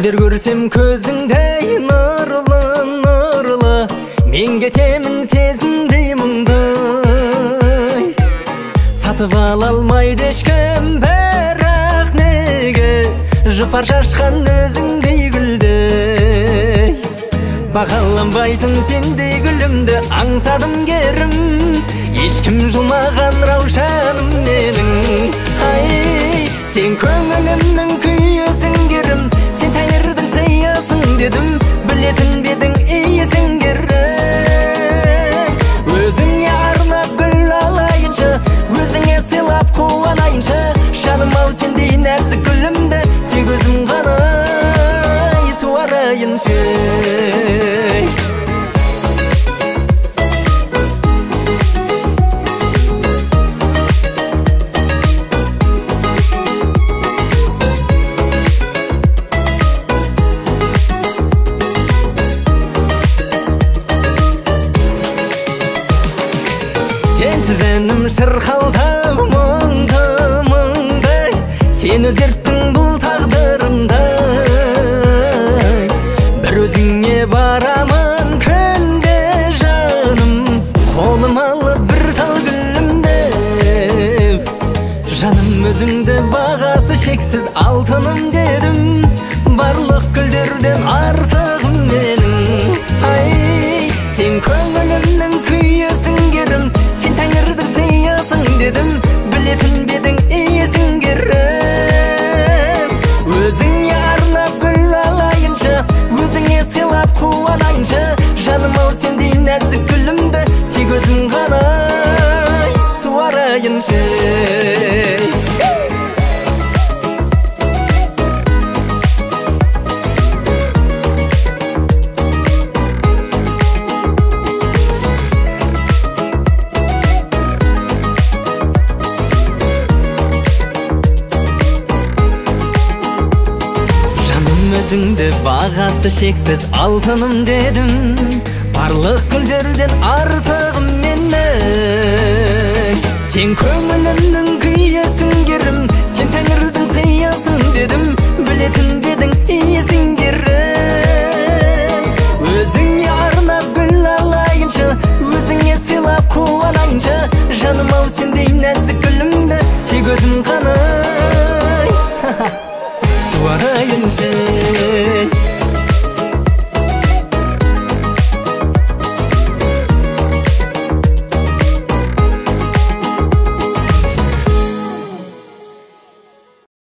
Сендер көрсем көзіңдей нұрлы, нұрлы, мен кетемін сезімдей мұңды. Сатып ала алмайды ешкім, бірақ неге жұпар шашқан өзіңдей гүлді. Бағаланбайтын сендей гүлімді аңсадым керім, ешкім жұмаған раушаным менің. Ай, сен көңілімнің күйесің керім, сен тәңірдің сыйысың дедім, білетін бедің иесің керек. Өзіңе арнап гүл алайыншы, өзіңе сыйлап қуанайыншы, жаным-ау сендей нәзік гүлімді тек өзім ғана суарайыншы. Сенсіз әнім шырқалдау мұңды, мұңды, сен өзгерттің бұл тағдырымды. Бір өзіңе барамын күнде жаным, қолым алып бір тал гүлімді. Жаным өзіңді бағасы шексіз алтыным дедім, барлық гүлдерден артығым менің. Ай, сен көңілімнің күйесің керім, сен тәңірдің сыйысың дедім, білетін бедің иесің керім. Өзіңе арнап гүл алайыншы, өзіңе сыйлап қуанайыншы, жаным-ау сендей нәзік гүлімді тек өзім ғана суарайыншы. Өзіңді бағасы шексіз алтыным дедім, барлық гүлдерден артығым менің. Сен көңілімнің күйесің керім, сен тәңірдің сыйысың дедім, білетін бедің иесің керім. Өзіңе арнап гүл алайыншы, өзіңе сыйлап қуанайыншы, жаным-ау сендей нәзік гүлімді тек өзім ғана суарайыншы.